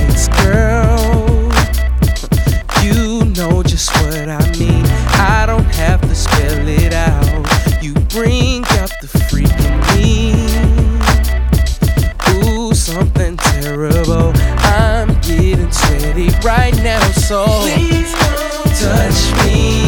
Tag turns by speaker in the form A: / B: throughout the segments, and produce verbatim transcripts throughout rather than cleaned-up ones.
A: nights, girl. You know just what I mean. I don't have to spell it out. You bring out the freak in me. Ooh, something terrible. I'm getting sweaty right now, so please don't touch me.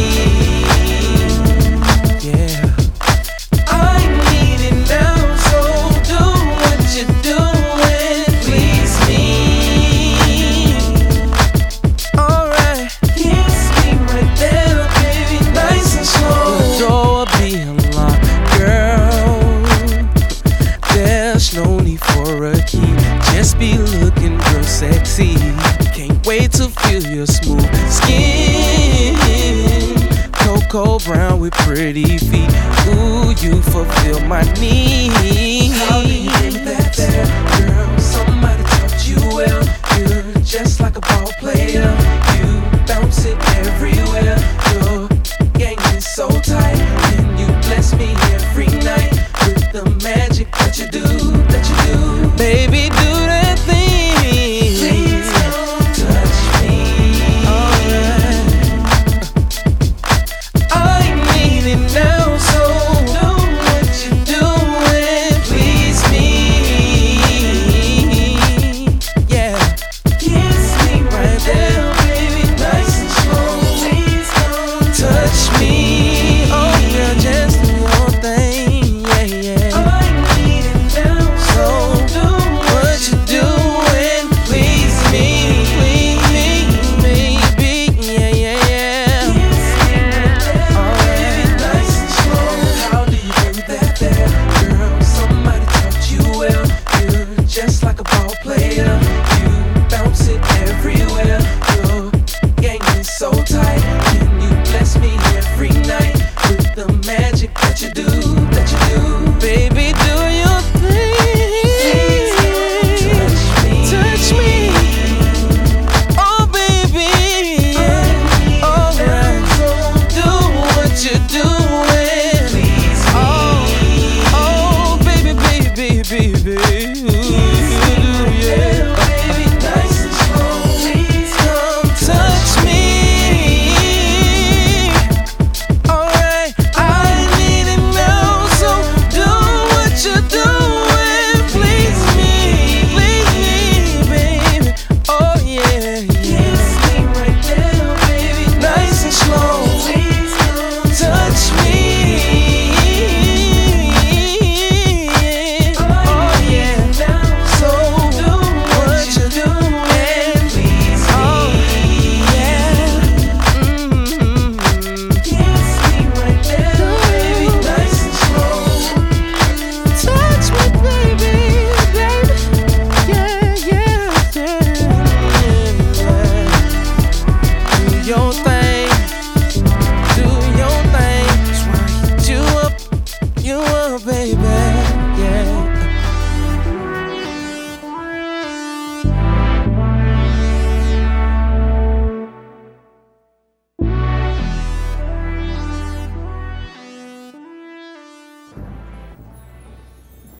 A: Yeah, I need it now, so do what you're doing. Please me. Alright, kiss me right there, baby, nice and slow. The door will be unlocked, girl. There's no need for a key. Just be looking real sexy. Can't wait to feel your smooth skin. Cocoa brown with pretty feet. Ooh, you fulfill my needs. How do you bring that there, girl? Somebody